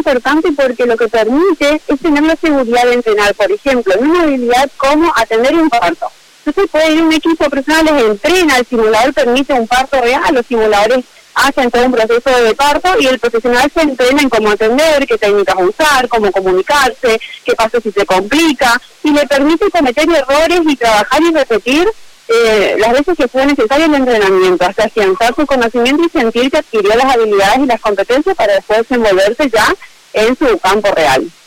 importante porque lo que permite es tener la seguridad de entrenar, por ejemplo, en una habilidad como atender un parto. Entonces puede ir un equipo de profesionales, entrena, el simulador permite un parto real, los simuladores hacen todo un proceso de parto y el profesional se entrena en cómo atender, qué técnicas usar, cómo comunicarse, qué pasa si se complica, y le permite cometer errores y trabajar y repetir las veces que sea necesario el entrenamiento, hasta afianzar su conocimiento y sentir que adquirió las habilidades y las competencias para después desenvolverse ya en su campo real.